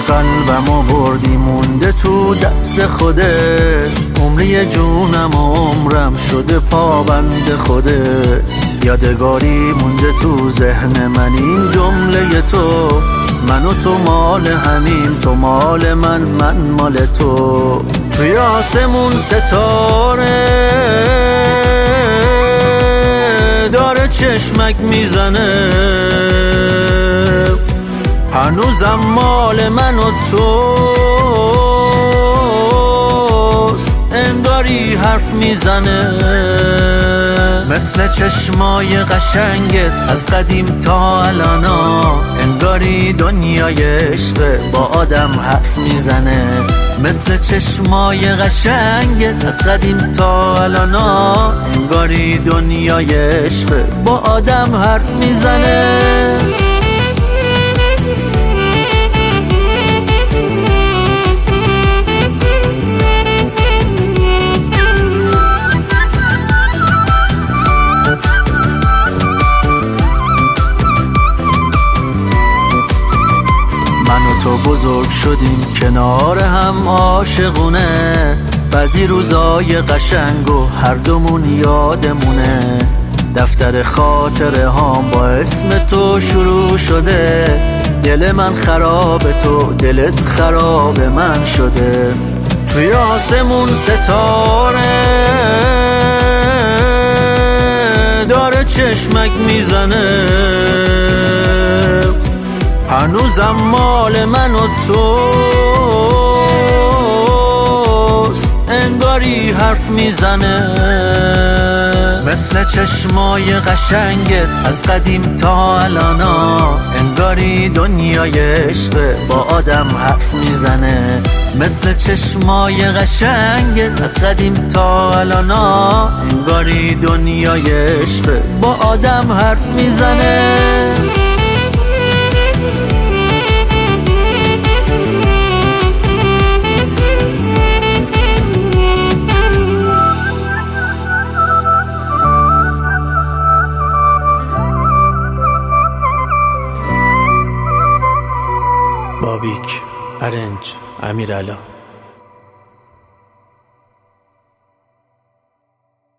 قلبمو بردی مونده تو دست خوده، عمری جونم و عمرم شده پابند خوده. یادگاری مونده تو ذهن من این جمله تو، من و تو مال همیم، تو مال من، من مال تو. توی آسمون ستاره داره چشمک میزنه، هنوزم مال من و توست، انگاری حرف میزنه. مثل چشمای قشنگت از قدیم تا الانا، انگاری دنیای عشق با آدم حرف میزنه. مثل چشمای قشنگت از قدیم تا الانا، انگاری دنیای عشق با آدم حرف میزنه. تو بزرگ شدیم کنار هم عاشقونه، بعضی روزای قشنگ و هر دومون یادمونه. دفتر خاطره هام با اسم تو شروع شده، دل من خراب تو، دلت خراب من شده. توی آسمون ستاره داره چشمک میزنه، هنوزم مال من و توست، انگاری حرف میزنه. مثل چشمای قشنگت از قدیم تا الانا، انگاری دنیای عشق با آدم حرف میزنه. مثل چشمای قشنگت از قدیم تا الانا، انگاری دنیای عشق با آدم حرف میزنه. بابیک، ارنج، امیرعلا.